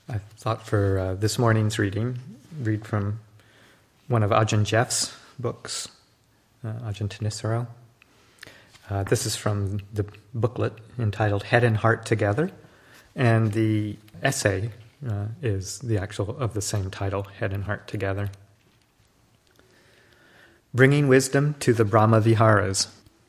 I thought for this morning's read from one of Ajahn Jeff's books, Ajahn Thanissaro. This is from the booklet entitled Head and Heart Together, and the essay is the actual of the same title, Head and Heart Together. Bringing wisdom to the Brahma Viharas.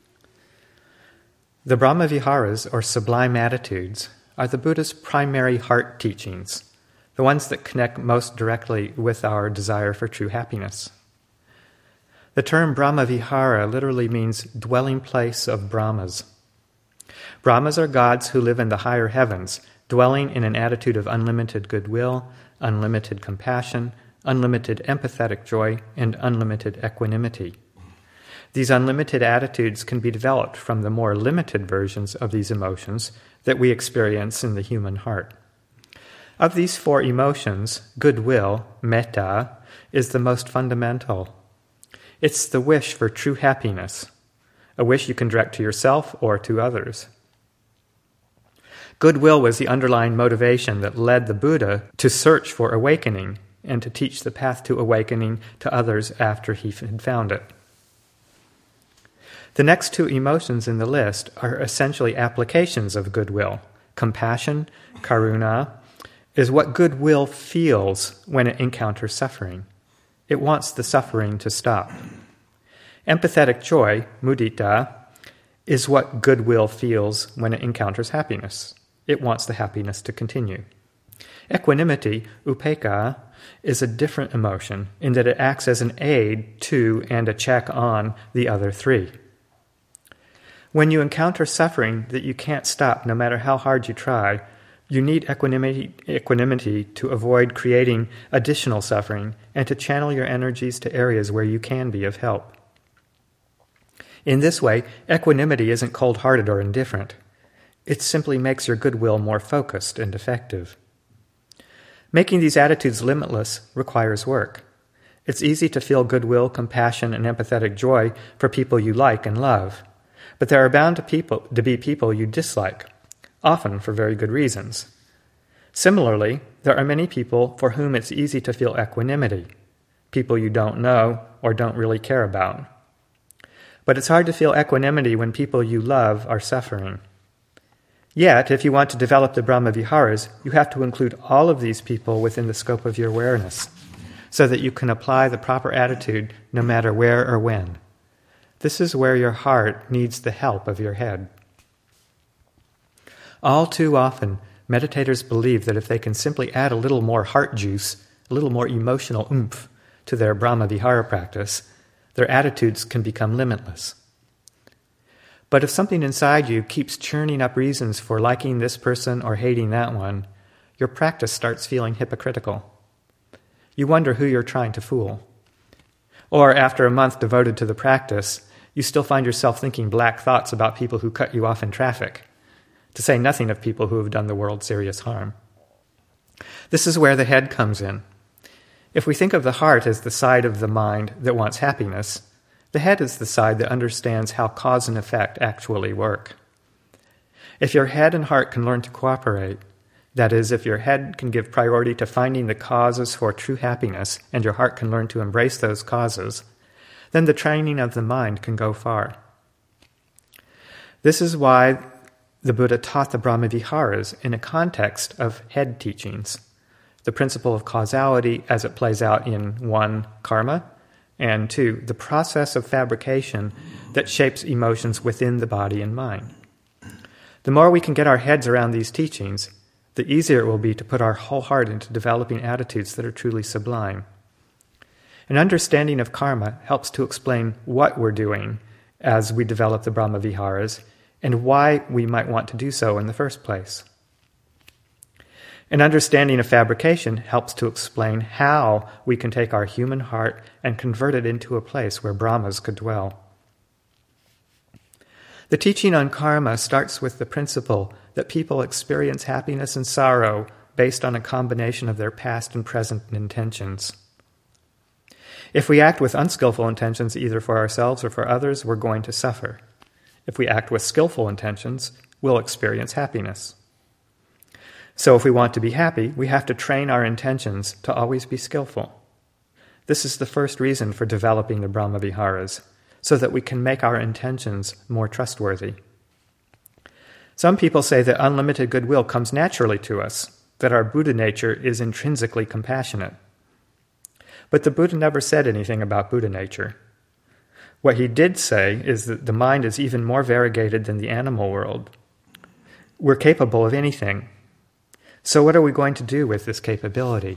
The Brahma Viharas, or sublime attitudes, are the Buddha's primary heart teachings, the ones that connect most directly with our desire for true happiness. The term Brahma Vihara literally means dwelling place of Brahmas. Brahmas are gods who live in the higher heavens, dwelling in an attitude of unlimited goodwill, unlimited compassion, unlimited empathetic joy, and unlimited equanimity. These unlimited attitudes can be developed from the more limited versions of these emotions that we experience in the human heart. Of these four emotions, goodwill, metta, is the most fundamental. It's the wish for true happiness, a wish you can direct to yourself or to others. Goodwill was the underlying motivation that led the Buddha to search for awakening and to teach the path to awakening to others after he had found it. The next two emotions in the list are essentially applications of goodwill. Compassion, karuna, is what goodwill feels when it encounters suffering. It wants the suffering to stop. Empathetic joy, mudita, is what goodwill feels when it encounters happiness. It wants the happiness to continue. Equanimity, upekkha, is a different emotion in that it acts as an aid to and a check on the other three. When you encounter suffering that you can't stop no matter how hard you try, you need equanimity to avoid creating additional suffering and to channel your energies to areas where you can be of help. In this way, equanimity isn't cold-hearted or indifferent. It simply makes your goodwill more focused and effective. Making these attitudes limitless requires work. It's easy to feel goodwill, compassion, and empathetic joy for people you like and love. But there are bound to be people you dislike, often for very good reasons. Similarly, there are many people for whom it's easy to feel equanimity, people you don't know or don't really care about. But it's hard to feel equanimity when people you love are suffering. Yet, if you want to develop the Brahma Viharas, you have to include all of these people within the scope of your awareness, so that you can apply the proper attitude no matter where or when. This is where your heart needs the help of your head. All too often, meditators believe that if they can simply add a little more heart juice, a little more emotional oomph to their Brahma Vihara practice, their attitudes can become limitless. But if something inside you keeps churning up reasons for liking this person or hating that one, your practice starts feeling hypocritical. You wonder who you're trying to fool. Or after a month devoted to the practice, you still find yourself thinking black thoughts about people who cut you off in traffic, to say nothing of people who have done the world serious harm. This is where the head comes in. If we think of the heart as the side of the mind that wants happiness, the head is the side that understands how cause and effect actually work. If your head and heart can learn to cooperate, that is, if your head can give priority to finding the causes for true happiness and your heart can learn to embrace those causes, then the training of the mind can go far. This is why the Buddha taught the Brahma Viharas in a context of head teachings, the principle of causality as it plays out in 1, karma, and 2, the process of fabrication that shapes emotions within the body and mind. The more we can get our heads around these teachings, the easier it will be to put our whole heart into developing attitudes that are truly sublime. An understanding of karma helps to explain what we're doing as we develop the Brahma Viharas and why we might want to do so in the first place. An understanding of fabrication helps to explain how we can take our human heart and convert it into a place where Brahmas could dwell. The teaching on karma starts with the principle that people experience happiness and sorrow based on a combination of their past and present intentions. If we act with unskillful intentions either for ourselves or for others, we're going to suffer. If we act with skillful intentions, we'll experience happiness. So if we want to be happy, we have to train our intentions to always be skillful. This is the first reason for developing the Brahmaviharas, so that we can make our intentions more trustworthy. Some people say that unlimited goodwill comes naturally to us, that our Buddha nature is intrinsically compassionate. But the Buddha never said anything about Buddha nature. What he did say is that the mind is even more variegated than the animal world. We're capable of anything. So what are we going to do with this capability?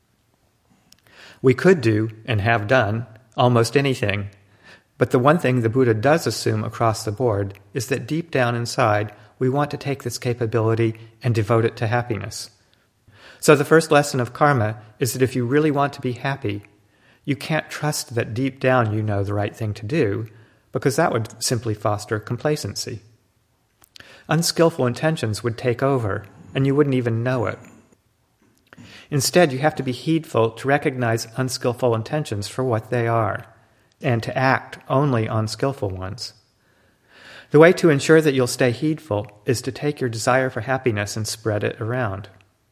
We could do, and have done, almost anything. But the one thing the Buddha does assume across the board is that deep down inside, we want to take this capability and devote it to happiness. So the first lesson of karma is that if you really want to be happy, you can't trust that deep down you know the right thing to do, because that would simply foster complacency. Unskillful intentions would take over, and you wouldn't even know it. Instead, you have to be heedful to recognize unskillful intentions for what they are, and to act only on skillful ones. The way to ensure that you'll stay heedful is to take your desire for happiness and spread it around.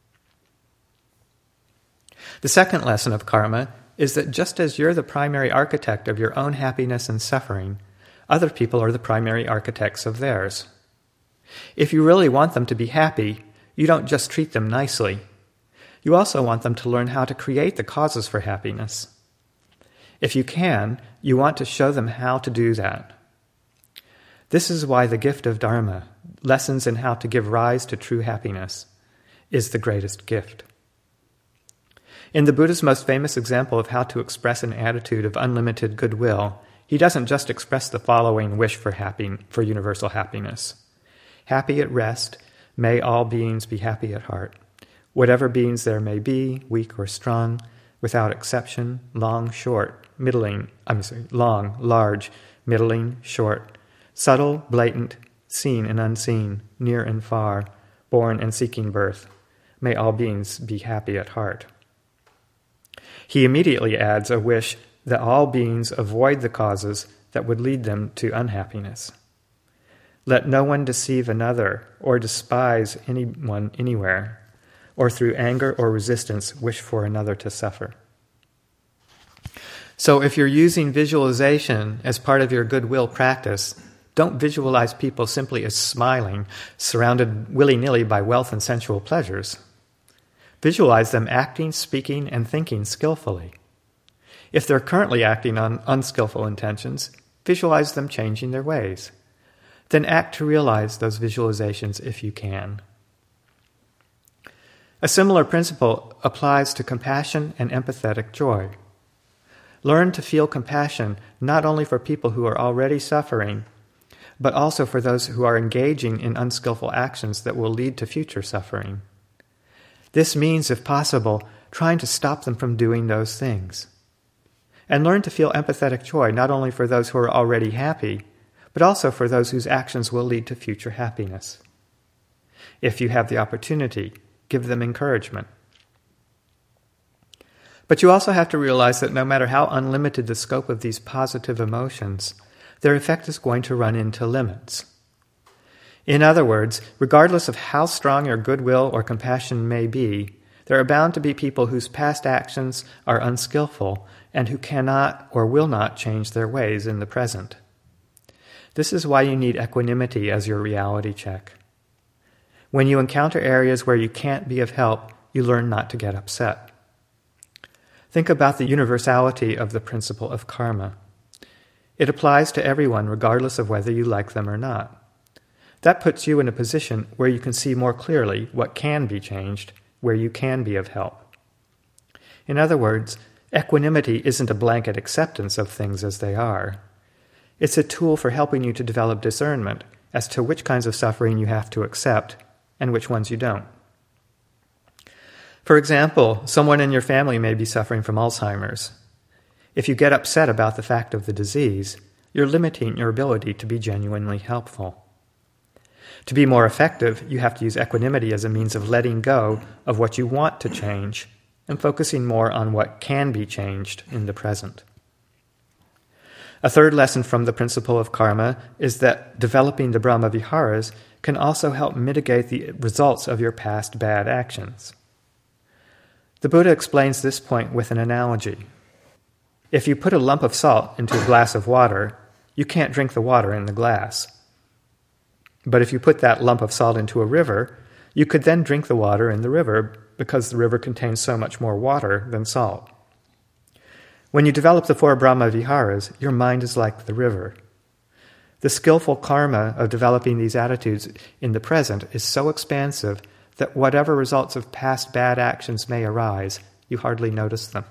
The second lesson of karma is that just as you're the primary architect of your own happiness and suffering, other people are the primary architects of theirs. If you really want them to be happy, you don't just treat them nicely. You also want them to learn how to create the causes for happiness. If you can, you want to show them how to do that. This is why the gift of Dharma, lessons in how to give rise to true happiness, is the greatest gift. In the Buddha's most famous example of how to express an attitude of unlimited goodwill, he doesn't just express the following wish for universal happiness. Happy at rest, may all beings be happy at heart. Whatever beings there may be, weak or strong, without exception, long, large, middling, short, subtle, blatant, seen and unseen, near and far, born and seeking birth. May all beings be happy at heart. He immediately adds a wish that all beings avoid the causes that would lead them to unhappiness. Let no one deceive another or despise anyone anywhere, or through anger or resistance wish for another to suffer. So if you're using visualization as part of your goodwill practice, don't visualize people simply as smiling, surrounded willy-nilly by wealth and sensual pleasures. Visualize them acting, speaking, and thinking skillfully. If they're currently acting on unskillful intentions, visualize them changing their ways. Then act to realize those visualizations if you can. A similar principle applies to compassion and empathetic joy. Learn to feel compassion not only for people who are already suffering, but also for those who are engaging in unskillful actions that will lead to future suffering. This means, if possible, trying to stop them from doing those things. And learn to feel empathetic joy not only for those who are already happy, but also for those whose actions will lead to future happiness. If you have the opportunity, give them encouragement. But you also have to realize that no matter how unlimited the scope of these positive emotions, their effect is going to run into limits. In other words, regardless of how strong your goodwill or compassion may be, there are bound to be people whose past actions are unskillful and who cannot or will not change their ways in the present. This is why you need equanimity as your reality check. When you encounter areas where you can't be of help, you learn not to get upset. Think about the universality of the principle of karma. It applies to everyone regardless of whether you like them or not. That puts you in a position where you can see more clearly what can be changed, where you can be of help. In other words, equanimity isn't a blanket acceptance of things as they are. It's a tool for helping you to develop discernment as to which kinds of suffering you have to accept and which ones you don't. For example, someone in your family may be suffering from Alzheimer's. If you get upset about the fact of the disease, you're limiting your ability to be genuinely helpful. To be more effective, you have to use equanimity as a means of letting go of what you want to change and focusing more on what can be changed in the present. A third lesson from the principle of karma is that developing the Brahma Viharas can also help mitigate the results of your past bad actions. The Buddha explains this point with an analogy. If you put a lump of salt into a glass of water, you can't drink the water in the glass. But if you put that lump of salt into a river, you could then drink the water in the river because the river contains so much more water than salt. When you develop the 4 Brahma Viharas, your mind is like the river. The skillful karma of developing these attitudes in the present is so expansive that whatever results of past bad actions may arise, you hardly notice them.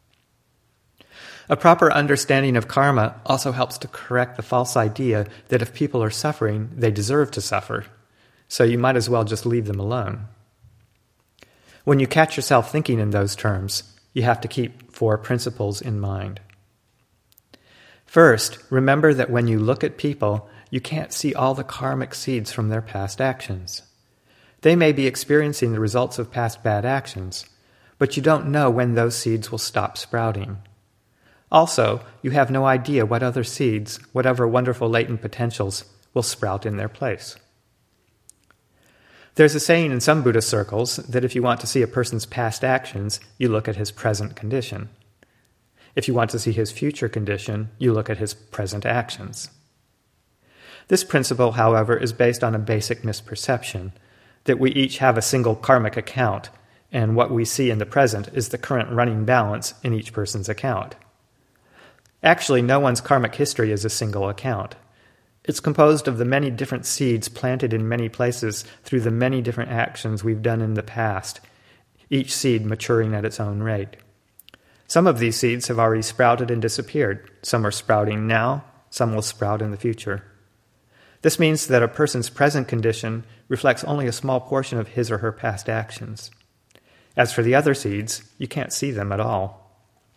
A proper understanding of karma also helps to correct the false idea that if people are suffering, they deserve to suffer, so you might as well just leave them alone. When you catch yourself thinking in those terms, you have to keep 4 principles in mind. First, remember that when you look at people, you can't see all the karmic seeds from their past actions. They may be experiencing the results of past bad actions, but you don't know when those seeds will stop sprouting. Also, you have no idea what other seeds, whatever wonderful latent potentials, will sprout in their place. There's a saying in some Buddhist circles that if you want to see a person's past actions, you look at his present condition. If you want to see his future condition, you look at his present actions. This principle, however, is based on a basic misperception, that we each have a single karmic account, and what we see in the present is the current running balance in each person's account. Actually, no one's karmic history is a single account. It's composed of the many different seeds planted in many places through the many different actions we've done in the past, each seed maturing at its own rate. Some of these seeds have already sprouted and disappeared. Some are sprouting now, some will sprout in the future. This means that a person's present condition reflects only a small portion of his or her past actions. As for the other seeds, you can't see them at all.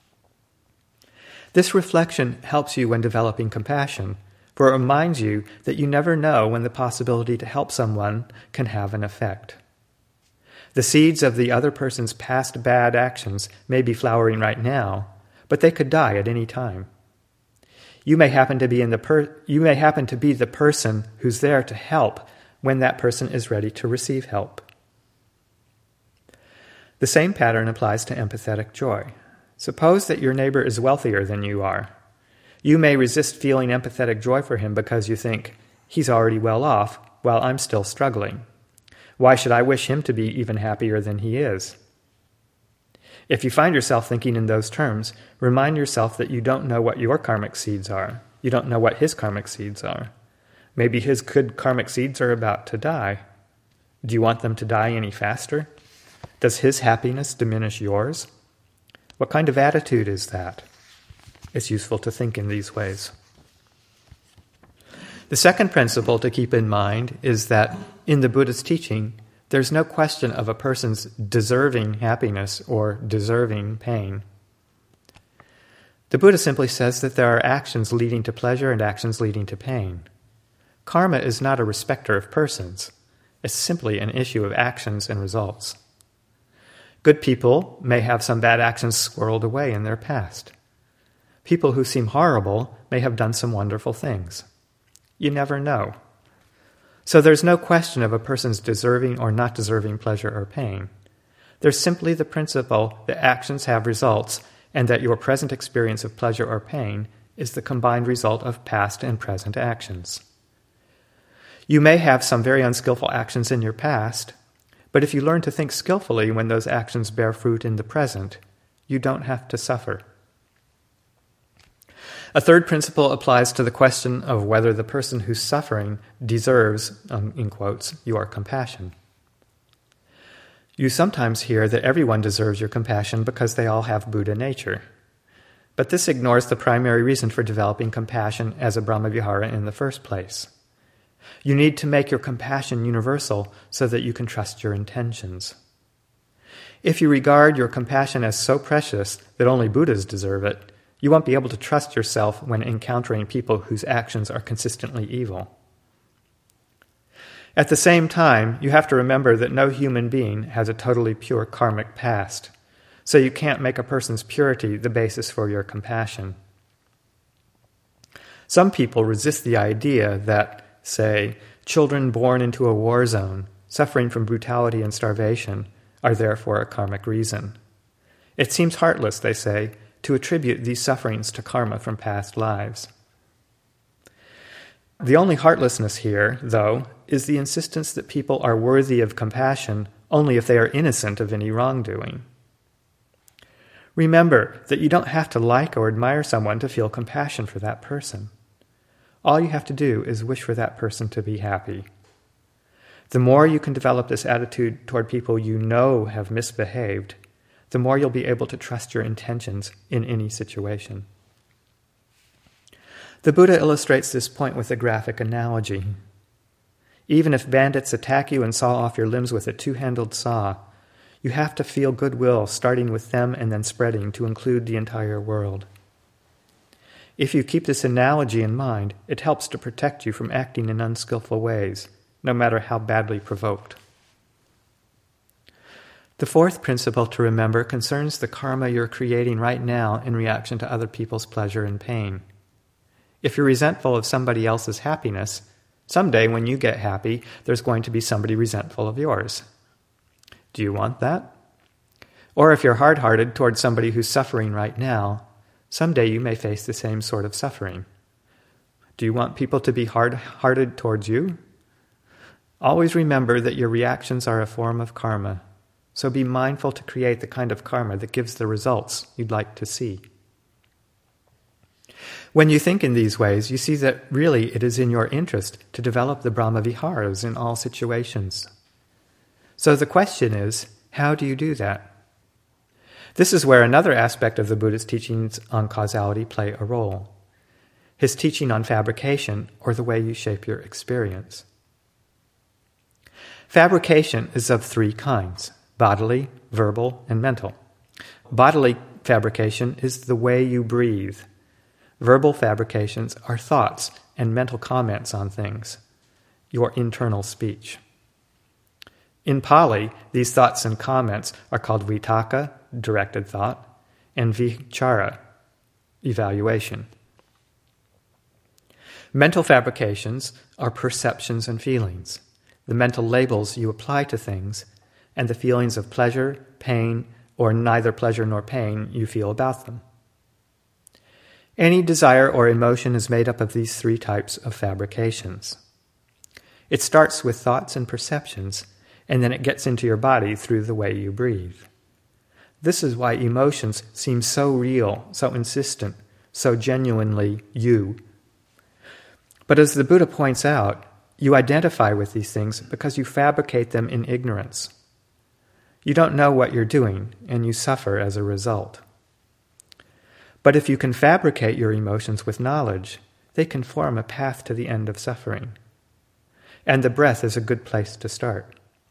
This reflection helps you when developing compassion, for it reminds you that you never know when the possibility to help someone can have an effect. The seeds of the other person's past bad actions may be flowering right now, but they could die at any time. You may happen to be the person who's there to help when that person is ready to receive help. The same pattern applies to empathetic joy. Suppose that your neighbor is wealthier than you are. You may resist feeling empathetic joy for him because you think, he's already well off while I'm still struggling. Why should I wish him to be even happier than he is? If you find yourself thinking in those terms, remind yourself that you don't know what your karmic seeds are. You don't know what his karmic seeds are. Maybe his good karmic seeds are about to die. Do you want them to die any faster? Does his happiness diminish yours? What kind of attitude is that? It's useful to think in these ways. The second principle to keep in mind is that in the Buddha's teaching, there's no question of a person's deserving happiness or deserving pain. The Buddha simply says that there are actions leading to pleasure and actions leading to pain. Karma is not a respecter of persons. It's simply an issue of actions and results. Good people may have some bad actions squirreled away in their past. People who seem horrible may have done some wonderful things. You never know. So there's no question of a person's deserving or not deserving pleasure or pain. There's simply the principle that actions have results and that your present experience of pleasure or pain is the combined result of past and present actions. You may have some very unskillful actions in your past, but if you learn to think skillfully when those actions bear fruit in the present, you don't have to suffer. A third principle applies to the question of whether the person who's suffering deserves, in quotes, your compassion. You sometimes hear that everyone deserves your compassion because they all have Buddha nature. But this ignores the primary reason for developing compassion as a Brahmavihara in the first place. You need to make your compassion universal so that you can trust your intentions. If you regard your compassion as so precious that only Buddhas deserve it, you won't be able to trust yourself when encountering people whose actions are consistently evil. At the same time, you have to remember that no human being has a totally pure karmic past, so you can't make a person's purity the basis for your compassion. Some people resist the idea that, say, children born into a war zone, suffering from brutality and starvation, are there for a karmic reason. It seems heartless, they say, to attribute these sufferings to karma from past lives. The only heartlessness here, though, is the insistence that people are worthy of compassion only if they are innocent of any wrongdoing. Remember that you don't have to like or admire someone to feel compassion for that person. All you have to do is wish for that person to be happy. The more you can develop this attitude toward people you know have misbehaved, the more you'll be able to trust your intentions in any situation. The Buddha illustrates this point with a graphic analogy. Even if bandits attack you and saw off your limbs with a two-handled saw, you have to feel goodwill, starting with them and then spreading to include the entire world. If you keep this analogy in mind, it helps to protect you from acting in unskillful ways, no matter how badly provoked. The fourth principle to remember concerns the karma you're creating right now in reaction to other people's pleasure and pain. If you're resentful of somebody else's happiness, someday when you get happy, there's going to be somebody resentful of yours. Do you want that? Or if you're hard-hearted toward somebody who's suffering right now, someday you may face the same sort of suffering. Do you want people to be hard-hearted towards you? Always remember that your reactions are a form of karma, so be mindful to create the kind of karma that gives the results you'd like to see. When you think in these ways, you see that really it is in your interest to develop the Brahmaviharas in all situations. So the question is, how do you do that? This is where another aspect of the Buddha's teachings on causality play a role. His teaching on fabrication, or the way you shape your experience. Fabrication is of three kinds: bodily, verbal, and mental. Bodily fabrication is the way you breathe. Verbal fabrications are thoughts and mental comments on things, your internal speech. In Pali, these thoughts and comments are called vitaka, directed thought, and vichara, evaluation. Mental fabrications are perceptions and feelings, the mental labels you apply to things, and the feelings of pleasure, pain, or neither pleasure nor pain you feel about them. Any desire or emotion is made up of these three types of fabrications. It starts with thoughts and perceptions, and then it gets into your body through the way you breathe. This is why emotions seem so real, so insistent, so genuinely you. But as the Buddha points out, you identify with these things because you fabricate them in ignorance. You don't know what you're doing, and you suffer as a result. But if you can fabricate your emotions with knowledge, they can form a path to the end of suffering. And the breath is a good place to start.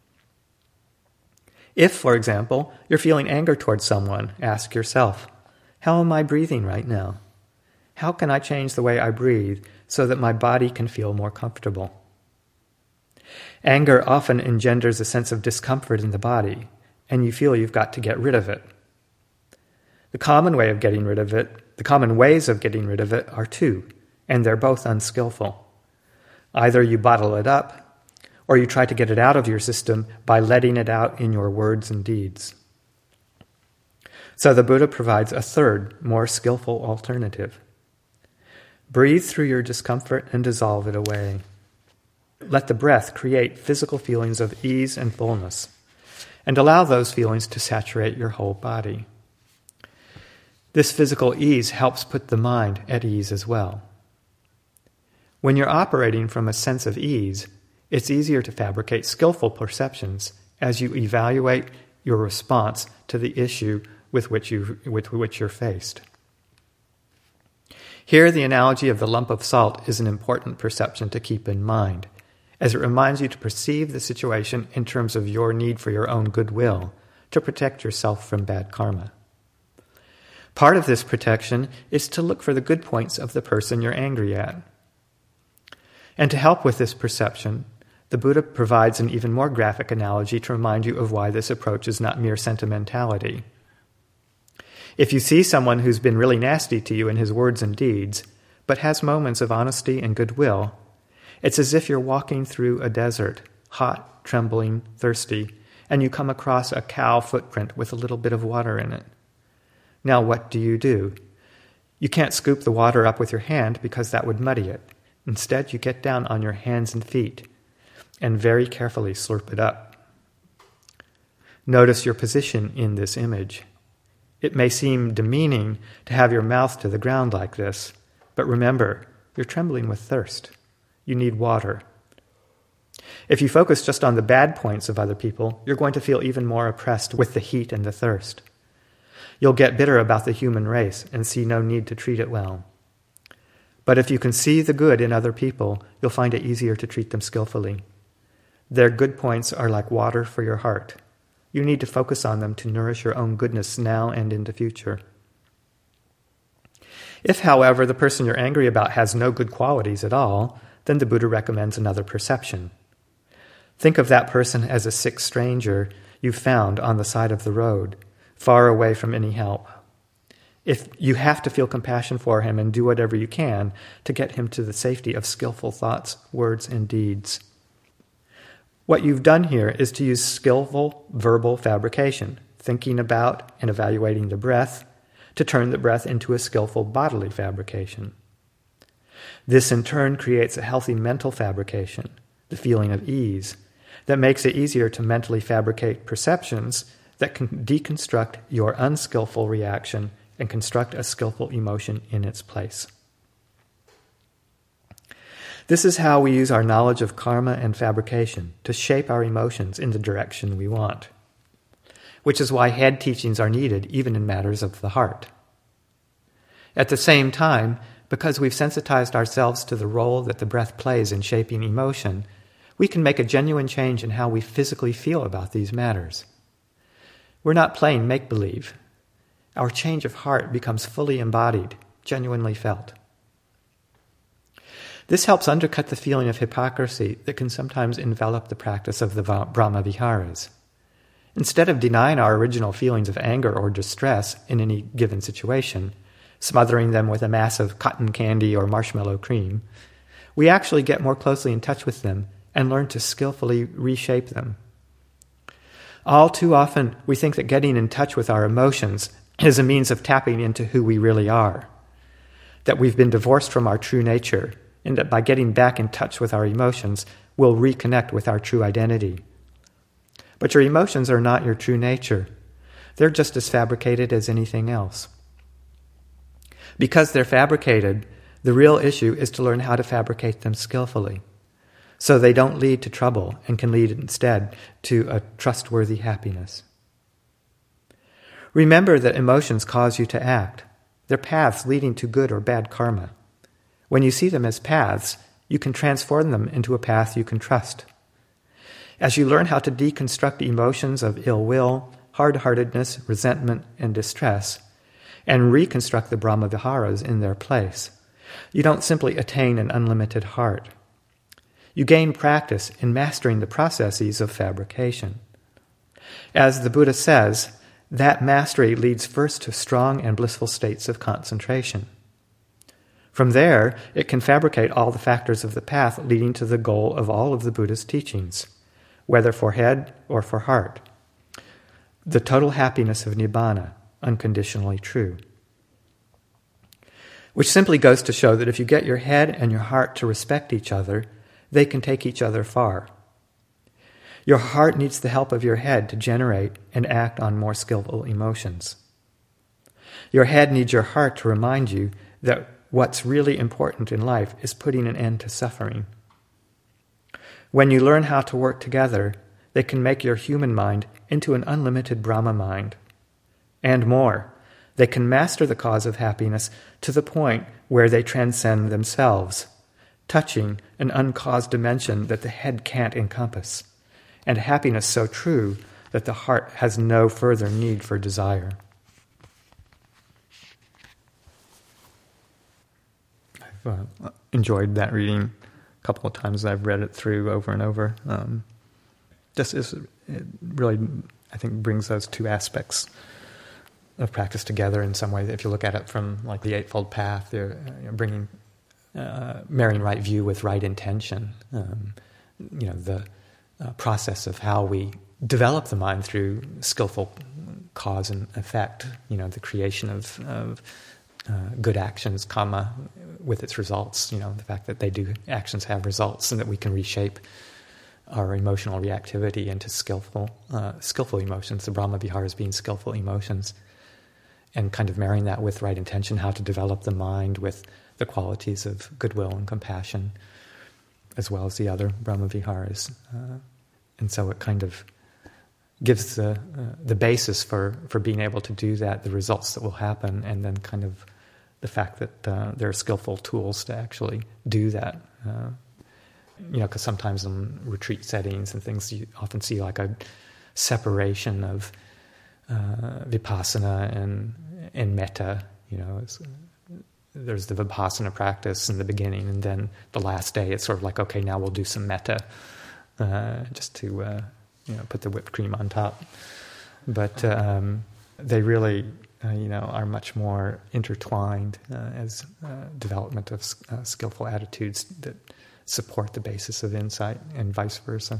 If, for example, you're feeling anger towards someone, ask yourself, how am I breathing right now? How can I change the way I breathe so that my body can feel more comfortable? Anger often engenders a sense of discomfort in the body, and you feel you've got to get rid of it. The common ways of getting rid of it are two, and they're both unskillful. Either you bottle it up, or you try to get it out of your system by letting it out in your words and deeds. So the Buddha provides a third, more skillful alternative. Breathe through your discomfort and dissolve it away. Let the breath create physical feelings of ease and fullness, and allow those feelings to saturate your whole body. This physical ease helps put the mind at ease as well. When you're operating from a sense of ease, it's easier to fabricate skillful perceptions as you evaluate your response to the issue with which you're faced. Here, the analogy of the lump of salt is an important perception to keep in mind, as it reminds you to perceive the situation in terms of your need for your own goodwill to protect yourself from bad karma. Part of this protection is to look for the good points of the person you're angry at. And to help with this perception, the Buddha provides an even more graphic analogy to remind you of why this approach is not mere sentimentality. If you see someone who's been really nasty to you in his words and deeds, but has moments of honesty and goodwill, it's as if you're walking through a desert, hot, trembling, thirsty, and you come across a cow footprint with a little bit of water in it. Now what do? You can't scoop the water up with your hand because that would muddy it. Instead, you get down on your hands and feet and very carefully slurp it up. Notice your position in this image. It may seem demeaning to have your mouth to the ground like this, but remember, you're trembling with thirst. You need water. If you focus just on the bad points of other people, you're going to feel even more oppressed with the heat and the thirst. You'll get bitter about the human race and see no need to treat it well. But if you can see the good in other people, you'll find it easier to treat them skillfully. Their good points are like water for your heart. You need to focus on them to nourish your own goodness now and in the future. If, however, the person you're angry about has no good qualities at all, then the Buddha recommends another perception. Think of that person as a sick stranger you found on the side of the road, far away from any help. If you have to feel compassion for him and do whatever you can to get him to the safety of skillful thoughts, words, and deeds. What you've done here is to use skillful verbal fabrication, thinking about and evaluating the breath, to turn the breath into a skillful bodily fabrication. This in turn creates a healthy mental fabrication, the feeling of ease, that makes it easier to mentally fabricate perceptions that can deconstruct your unskillful reaction and construct a skillful emotion in its place. This is how we use our knowledge of karma and fabrication to shape our emotions in the direction we want, which is why head teachings are needed even in matters of the heart. At the same time, because we've sensitized ourselves to the role that the breath plays in shaping emotion, we can make a genuine change in how we physically feel about these matters. We're not playing make-believe. Our change of heart becomes fully embodied, genuinely felt. This helps undercut the feeling of hypocrisy that can sometimes envelop the practice of the Brahma-viharas. Instead of denying our original feelings of anger or distress in any given situation, smothering them with a mass of cotton candy or marshmallow cream, we actually get more closely in touch with them and learn to skillfully reshape them. All too often, we think that getting in touch with our emotions is a means of tapping into who we really are, that we've been divorced from our true nature, and that by getting back in touch with our emotions, we'll reconnect with our true identity. But your emotions are not your true nature. They're just as fabricated as anything else. Because they're fabricated, the real issue is to learn how to fabricate them skillfully, so they don't lead to trouble and can lead instead to a trustworthy happiness. Remember that emotions cause you to act. They're paths leading to good or bad karma. When you see them as paths, you can transform them into a path you can trust. As you learn how to deconstruct emotions of ill will, hard-heartedness, resentment, and distress, and reconstruct the Brahma-viharas in their place, you don't simply attain an unlimited heart. You gain practice in mastering the processes of fabrication. As the Buddha says, that mastery leads first to strong and blissful states of concentration. From there, it can fabricate all the factors of the path leading to the goal of all of the Buddha's teachings, whether for head or for heart. The total happiness of Nibbana, unconditionally true. Which simply goes to show that if you get your head and your heart to respect each other, they can take each other far. Your heart needs the help of your head to generate and act on more skillful emotions. Your head needs your heart to remind you that what's really important in life is putting an end to suffering. When you learn how to work together, they can make your human mind into an unlimited Brahma mind. And more, they can master the cause of happiness to the point where they transcend themselves, touching an uncaused dimension that the head can't encompass, and happiness so true that the heart has no further need for desire. I've enjoyed that reading a couple of times. I've read it through over and over. It really, I think, brings those two aspects of practice together in some way. If you look at it from like the Eightfold Path, bringing marrying right view with right intention. The process of how we develop the mind through skillful cause and effect. The creation of good actions, with its results. The fact that actions have results, and that we can reshape our emotional reactivity into skillful emotions. The Brahma Viharas being skillful emotions, and kind of marrying that with right intention, how to develop the mind with the qualities of goodwill and compassion, as well as the other Brahma Viharas. And so it kind of gives the basis for being able to do that, the results that will happen, and then kind of the fact that there are skillful tools to actually do that. Because sometimes in retreat settings and things, you often see like a separation of vipassana and metta. There's the vipassana practice in the beginning, and then the last day it's sort of like, okay, now we'll do some metta, just to put the whipped cream on top. But they really are much more intertwined as development of skillful attitudes that support the basis of insight, and vice versa.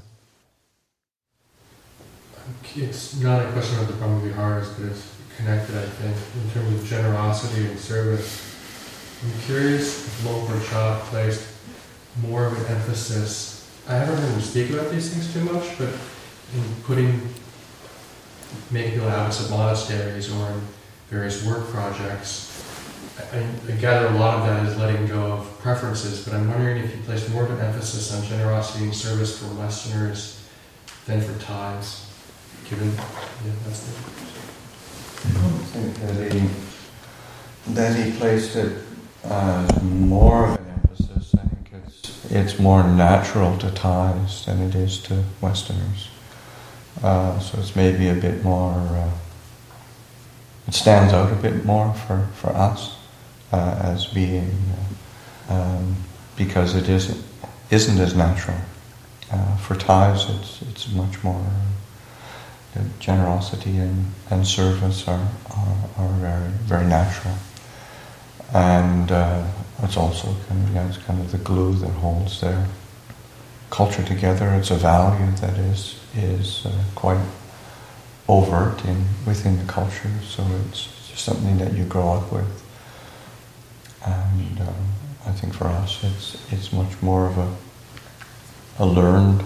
It's not a question of the Brahma Viharas, but it's connected, I think, in terms of generosity and service. I'm curious if Luang Por placed more of an emphasis. I haven't heard him speak about these things too much, but in making people habits of monasteries or in various work projects, I gather a lot of that is letting go of preferences, but I'm wondering if you placed more of an emphasis on generosity and service for Westerners than for Thais, given, that's the... I think that he placed it more of an emphasis. I think it's more natural to Thais than it is to Westerners. So it's maybe a bit more, it stands out a bit more for us as being, because it isn't as natural. For Thais, it's much more, generosity and service are very, very natural. And it's also it's kind of the glue that holds their culture together. It's a value that is quite overt within the culture, so it's just something that you grow up with. And I think for us, it's much more of a learned,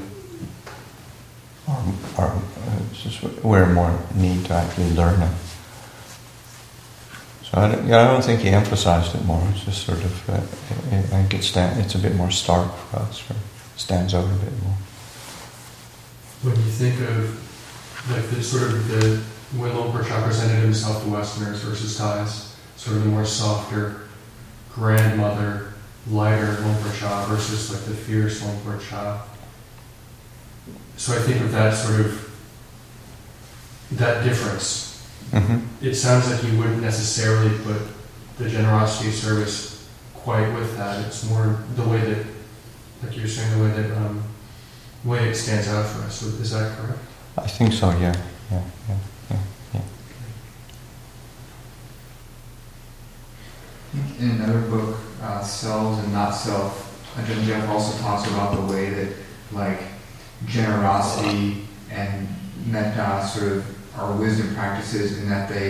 or it's just we're more need to actually learn it. So I don't think he emphasized it more. It's just sort of, I think it's a bit more stark for us, or stands out a bit more. When you think of like the sort of the way Luang Por presented himself to Westerners versus Thais, sort of the more softer, grandmother, lighter Luang Por versus like the fierce Luang Por. So I think of that sort of that difference. Mm-hmm. It sounds like you wouldn't necessarily put the generosity service quite with that. It's more the way that, like you're saying, the way it stands out for us. So is that correct? I think so. Yeah. In another book, Selves and Not Self, Ajahn Jeff also talks about the way that, like, generosity and metta sort of are wisdom practices, in that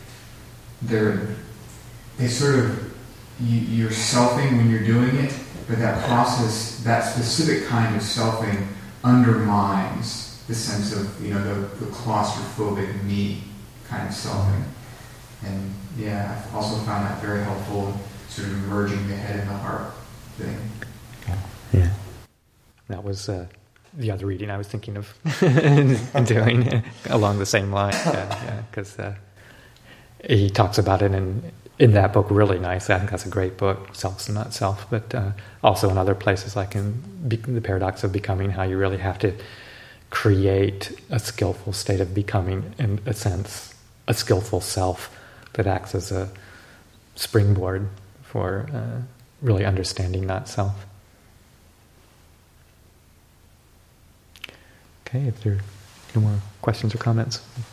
they sort of, you're selfing when you're doing it, but that process, that specific kind of selfing undermines the sense of, the claustrophobic me kind of selfing. And I've also found that very helpful in sort of merging the head and the heart thing. Yeah. That was the other reading I was thinking of doing along the same line. Because he talks about it in that book really nicely. I think that's a great book, Self and Not Self, but also in other places like in The Paradox of Becoming, how you really have to create a skillful state of becoming, in a sense, a skillful self that acts as a springboard for really understanding not self. Okay, if there are no more questions or comments.